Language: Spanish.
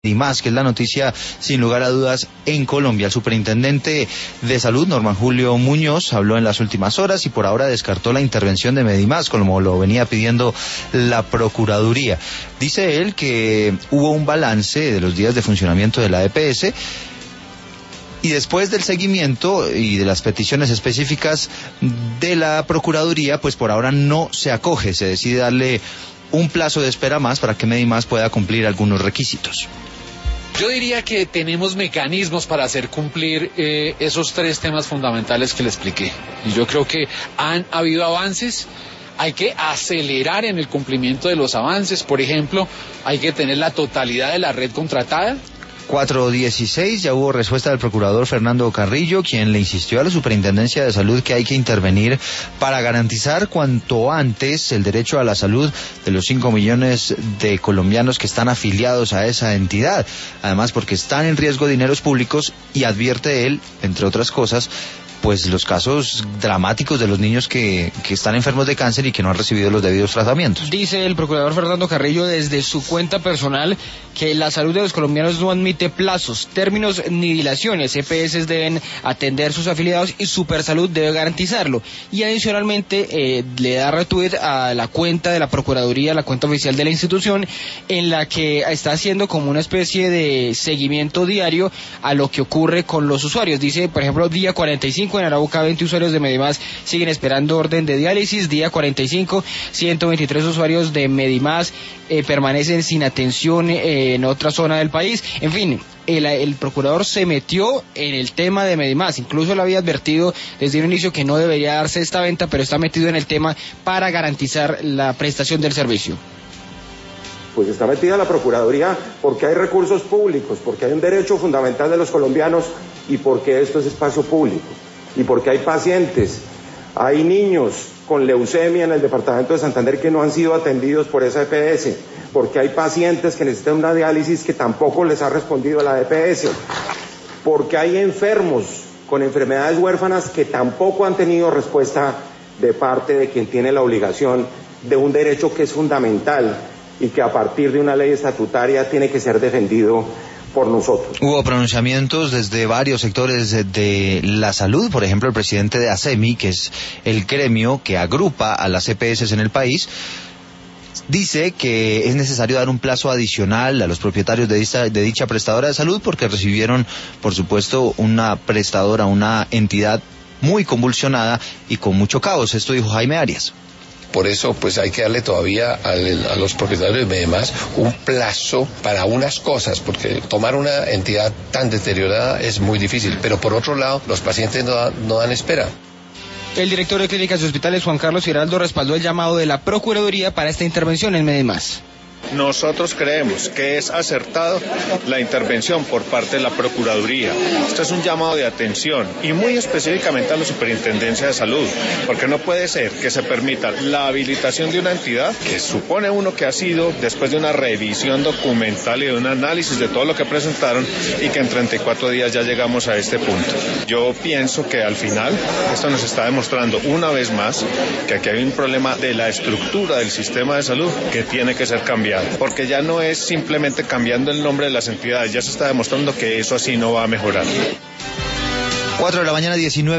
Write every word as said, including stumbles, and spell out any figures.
Y más, que es la noticia sin lugar a dudas en Colombia. El superintendente de salud, Norman Julio Muñoz, habló en las últimas horas y por ahora descartó la intervención de Medimás, como lo venía pidiendo la Procuraduría. Dice él que hubo un balance de los días de funcionamiento de la E P S y después del seguimiento y de las peticiones específicas de la Procuraduría, pues por ahora no se acoge, se decide darle un plazo de espera más para que Medimás pueda cumplir algunos requisitos. Yo diría que tenemos mecanismos para hacer cumplir eh, esos tres temas fundamentales que le expliqué. Y yo creo que han habido avances, hay que acelerar en el cumplimiento de los avances. Por ejemplo, hay que tener la totalidad de la red contratada. cuatro dieciséis, ya hubo respuesta del procurador Fernando Carrillo, quien le insistió a la Superintendencia de Salud que hay que intervenir para garantizar cuanto antes el derecho a la salud de los cinco millones de colombianos que están afiliados a esa entidad. Además, porque están en riesgo dineros públicos, y advierte él, entre otras cosas, pues los casos dramáticos de los niños que, que están enfermos de cáncer y que no han recibido los debidos tratamientos. Dice el procurador Fernando Carrillo desde su cuenta personal que la salud de los colombianos no admite plazos, términos ni dilaciones. E P S deben atender sus afiliados y Supersalud debe garantizarlo. Y adicionalmente eh, le da retweet a la cuenta de la Procuraduría, la cuenta oficial de la institución, en la que está haciendo como una especie de seguimiento diario a lo que ocurre con los usuarios. Dice, por ejemplo, día cuarenta y cinco en Arauca, veinte usuarios de Medimás siguen esperando orden de diálisis. Día cuarenta y cinco, ciento veintitrés usuarios de Medimás eh, permanecen sin atención eh, en otra zona del país. En fin, el, el procurador se metió en el tema de Medimás, incluso le había advertido desde un inicio que no debería darse esta venta, pero está metido en el tema para garantizar la prestación del servicio. Pues está metida la Procuraduría porque hay recursos públicos, porque hay un derecho fundamental de los colombianos y porque esto es espacio público. Y porque hay pacientes, hay niños con leucemia en el departamento de Santander que no han sido atendidos por esa E P S, porque hay pacientes que necesitan una diálisis que tampoco les ha respondido la E P S, porque hay enfermos con enfermedades huérfanas que tampoco han tenido respuesta de parte de quien tiene la obligación de un derecho que es fundamental y que a partir de una ley estatutaria tiene que ser defendido por nosotros. Hubo pronunciamientos desde varios sectores de, de la salud. Por ejemplo, el presidente de ASEMI, que es el gremio que agrupa a las E P S en el país, dice que es necesario dar un plazo adicional a los propietarios de dicha, de dicha prestadora de salud, porque recibieron, por supuesto, una prestadora, una entidad muy convulsionada y con mucho caos. Esto dijo Jaime Arias. Por eso, pues hay que darle todavía al, a los propietarios de Medimás un plazo para unas cosas, porque tomar una entidad tan deteriorada es muy difícil. Pero por otro lado, los pacientes no, da, no dan espera. El director de Clínicas y Hospitales, Juan Carlos Giraldo, respaldó el llamado de la Procuraduría para esta intervención en Medimás. Nosotros creemos que es acertado la intervención por parte de la Procuraduría. Esto es un llamado de atención y muy específicamente a la Superintendencia de Salud, porque no puede ser que se permita la habilitación de una entidad que supone uno que ha sido después de una revisión documental y de un análisis de todo lo que presentaron y que en treinta y cuatro días ya llegamos a este punto. Yo pienso que al final esto nos está demostrando una vez más que aquí hay un problema de la estructura del sistema de salud que tiene que ser cambiado. Porque ya no es simplemente cambiando el nombre de las entidades, ya se está demostrando que eso así no va a mejorar. cuatro de la mañana, diecinueve